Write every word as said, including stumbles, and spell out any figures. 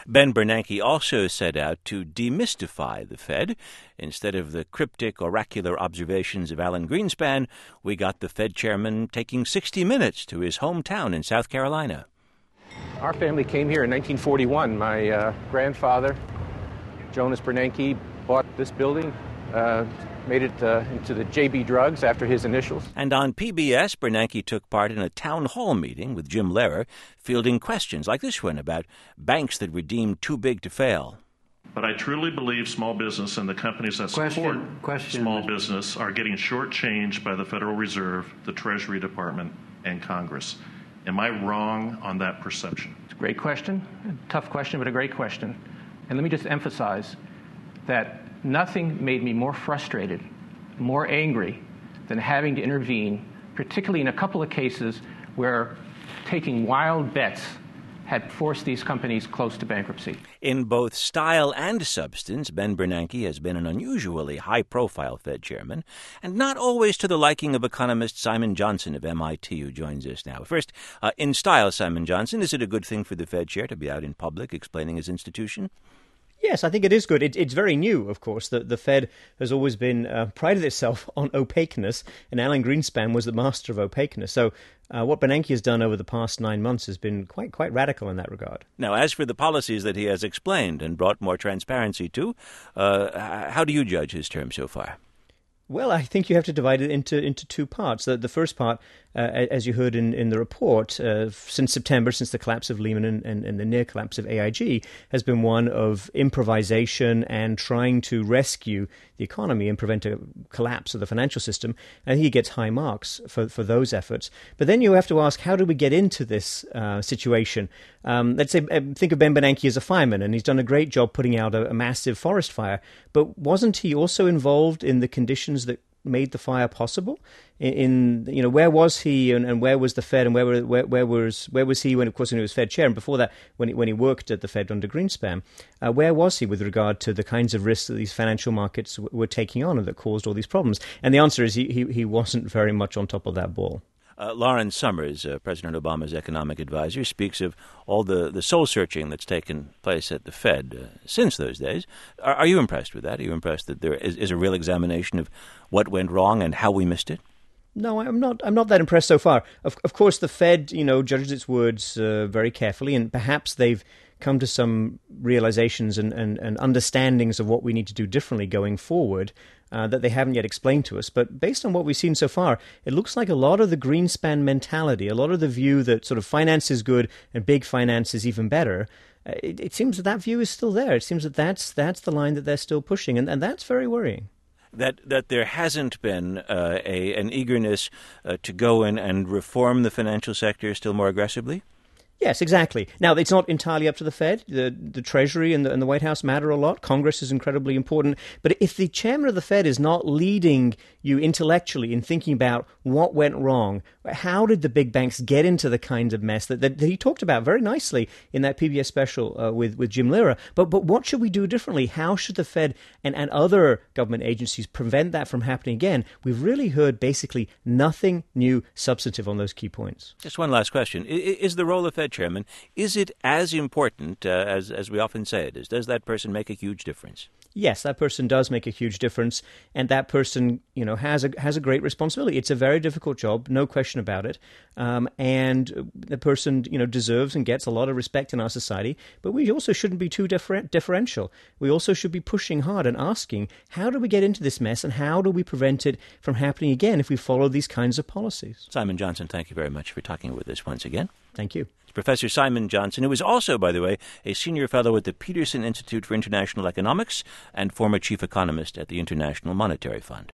Ben Bernanke also set out to demystify the Fed. Instead of the cryptic, oracular observations of Alan Greenspan, we got the Fed chairman taking sixty minutes to his hometown in South Carolina. Our family came here in nineteen forty-one. My uh, grandfather, Jonas Bernanke, bought this building, uh, made it uh, into the J B Drugs after his initials. And on P B S, Bernanke took part in a town hall meeting with Jim Lehrer, fielding questions like this one about banks that were deemed too big to fail. But I truly believe small business and the companies that question, support question. small business are getting shortchanged by the Federal Reserve, the Treasury Department, and Congress. Am I wrong on that perception? It's a great question, a tough question, but a great question. And let me just emphasize that nothing made me more frustrated, more angry than having to intervene, particularly in a couple of cases where taking wild bets had forced these companies close to bankruptcy. In both style and substance, Ben Bernanke has been an unusually high-profile Fed chairman, and not always to the liking of economist Simon Johnson of M I T, who joins us now. First, uh, in style, Simon Johnson, is it a good thing for the Fed chair to be out in public explaining his institution? Yes, I think it is good. It, it's very new, of course. The, the Fed has always been uh, prided itself on opaqueness, and Alan Greenspan was the master of opaqueness. So uh, what Bernanke has done over the past nine months has been quite quite radical in that regard. Now, as for the policies that he has explained and brought more transparency to, uh, how do you judge his term so far? Well, I think you have to divide it into into two parts. The, the first part, uh, as you heard in, in the report, uh, since September, since the collapse of Lehman and, and, and the near collapse of A I G, has been one of improvisation and trying to rescue the economy and prevent a collapse of the financial system. And he gets high marks for, for those efforts. But then you have to ask, how do we get into this uh, situation? Um, let's say, think of Ben Bernanke as a fireman, and he's done a great job putting out a, a massive forest fire. But wasn't he also involved in the conditions that made the fire possible? In, in you know, where was he, and, and where was the Fed, and where, were, where where was where was he when, of course, when he was Fed chair, and before that, when he, when he worked at the Fed under Greenspan, uh, where was he with regard to the kinds of risks that these financial markets w- were taking on and that caused all these problems? And the answer is he he, he wasn't very much on top of that ball. Uh, Lawrence Summers, uh, President Obama's economic advisor, speaks of all the, the soul-searching that's taken place at the Fed uh, since those days. Are, are you impressed with that? Are you impressed that there is, is a real examination of what went wrong and how we missed it? No, I'm not. I'm not that impressed so far. Of, of course, the Fed, you know, judges its words uh, very carefully, and perhaps they've come to some realizations and, and, and understandings of what we need to do differently going forward uh, that they haven't yet explained to us. But based on what we've seen so far, it looks like a lot of the Greenspan mentality, a lot of the view that sort of finance is good and big finance is even better, uh, it, it seems that that view is still there. It seems that that's, that's the line that they're still pushing, and, and that's very worrying. That that there hasn't been uh, a an eagerness uh, to go in and reform the financial sector still more aggressively? Yes, exactly. Now, it's not entirely up to the Fed. The, the Treasury and the, and the White House matter a lot. Congress is incredibly important. But if the chairman of the Fed is not leading you intellectually in thinking about what went wrong, how did the big banks get into the kind of mess that, that, that he talked about very nicely in that P B S special uh, with, with Jim Lehrer, but but what should we do differently? How should the Fed and, and other government agencies prevent that from happening again? We've really heard basically nothing new substantive on those key points. Just one last question. Is the role of Fed chairman, is it as important uh, as, as we often say it is? Does that person make a huge difference? Yes, that person does make a huge difference, and that person, you know, has a has a great responsibility. It's a very difficult job, no question about it, um, and the person, you know, deserves and gets a lot of respect in our society. But we also shouldn't be too differ- differential. We also should be pushing hard and asking, how do we get into this mess, and how do we prevent it from happening again if we follow these kinds of policies? Simon Johnson, thank you very much for talking with us once again. Thank you. Professor Simon Johnson, who is also, by the way, a senior fellow at the Peterson Institute for International Economics and former chief economist at the International Monetary Fund.